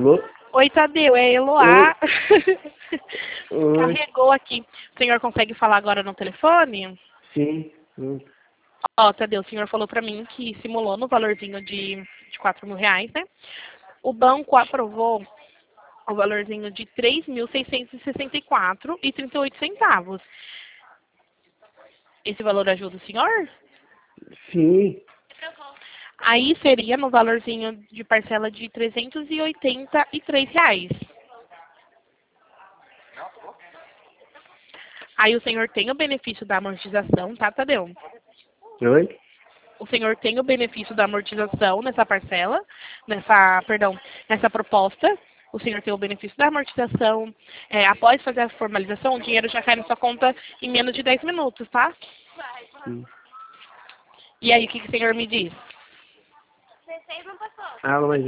Alô? Oi, Tadeu, é Eloá. Oi. Carregou aqui. O senhor consegue falar agora no telefone? Sim. Ó, Tadeu, o senhor falou pra mim que simulou no valorzinho de 4 mil reais, né? O banco aprovou o valorzinho de 3.664,38 centavos. Esse valor ajuda o senhor? Sim. Aí seria no valorzinho de parcela de R$ 383. Aí o senhor tem o benefício da amortização, tá, Tadeu? Oi? O senhor tem o benefício da amortização nessa parcela, nessa proposta. O senhor tem o benefício da amortização. Após fazer a formalização, o dinheiro já cai na sua conta em menos de 10 minutos, tá? Hum. E aí, o que o senhor me diz? Ah, mas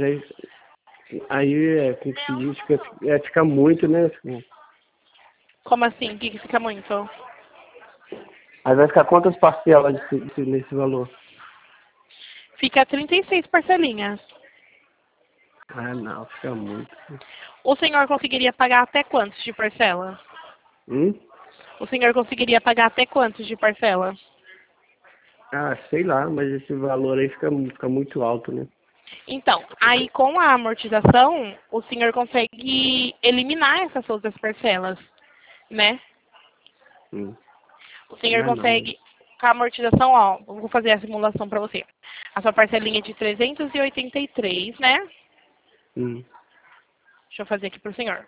aí como que se diz? Fica muito, né? Como assim? O que fica muito? Aí vai ficar quantas parcelas nesse valor? Fica 36 parcelinhas. Ah, não, fica muito. O senhor conseguiria pagar até quantos de parcela? Hum? O senhor conseguiria pagar até quantos de parcela? Ah, sei lá, mas esse valor aí fica muito alto, né? Então, aí com a amortização, o senhor consegue eliminar essas outras parcelas, né? Hum. O senhor Ah, não. consegue, com a amortização, ó, eu vou fazer a simulação para você. A sua parcelinha é de 383, né? Hum. Deixa eu fazer aqui para o senhor.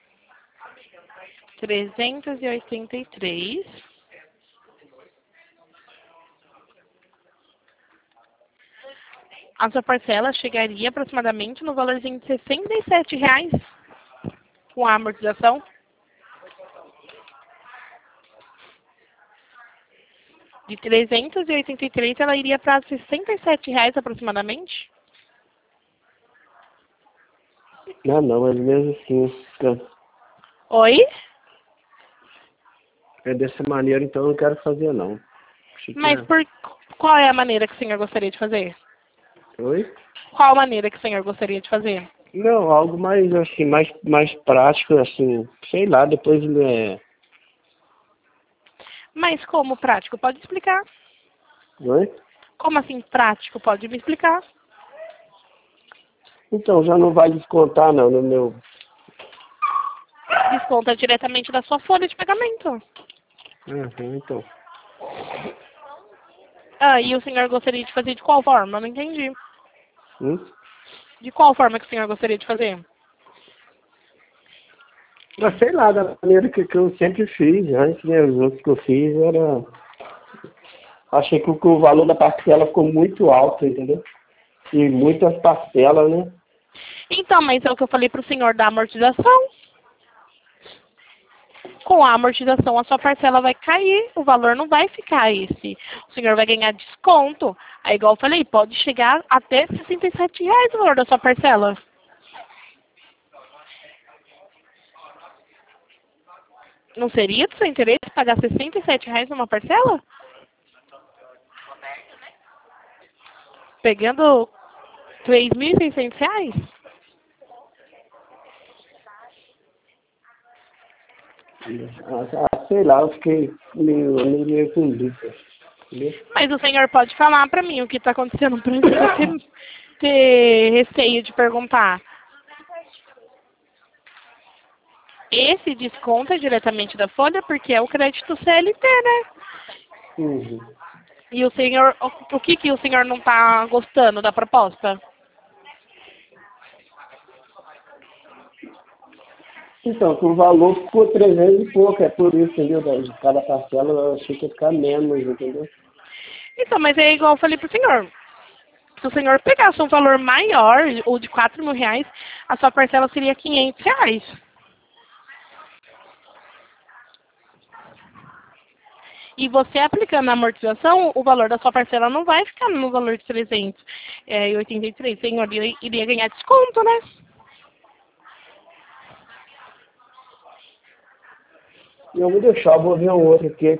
383. A sua parcela chegaria aproximadamente no valorzinho de R$ 67 com a amortização. De 383, ela iria para R$ 67 aproximadamente. Ah, não, mas mesmo assim, Oi? é dessa maneira, então eu não quero fazer, não. Achei que Mas era... qual é a maneira que o senhor gostaria de fazer? Oi? Qual a maneira que o senhor gostaria de fazer? Não, algo mais, assim, mais prático, assim, sei lá, depois, né? Mas como prático? Pode explicar. Oi? Como assim prático? Pode me explicar. Então, já não vai descontar, não, no meu... Desconta diretamente da sua folha de pagamento. Então. Ah, e o senhor gostaria de fazer de qual forma? Eu não entendi. Hum? De qual forma que o senhor gostaria de fazer? Mas sei lá, da maneira que eu sempre fiz, antes, né, os outros que eu fiz era... Achei que o valor da parcela ficou muito alto, entendeu? E muitas parcelas, né? Então, mas é o que eu falei para o senhor da amortização. Com a amortização, a sua parcela vai cair, o valor não vai ficar esse. O senhor vai ganhar desconto. Aí, igual eu falei, pode chegar até R$ 67 o valor da sua parcela. Não seria do seu interesse pagar R$ 67 numa parcela? Pegando R$ 3.600? Sei lá, eu fiquei meio com dúvida, entendeu? Mas o senhor pode falar para mim o que está acontecendo para eu ter receio de perguntar. Esse desconto é diretamente da folha porque é o crédito CLT, né? Uhum. E o senhor, o que o senhor não está gostando da proposta? Então, que o valor ficou 300 e pouco, é por isso, entendeu? De cada parcela eu achei que ia ficar menos, entendeu? Então, mas é igual eu falei pro senhor. Se o senhor pegasse um valor maior, ou de R$ 4.000, a sua parcela seria R$ 500. E você aplicando a amortização, o valor da sua parcela não vai ficar no valor de 383. O senhor iria ganhar desconto, né? E eu vou deixar, vou ver um outro aqui.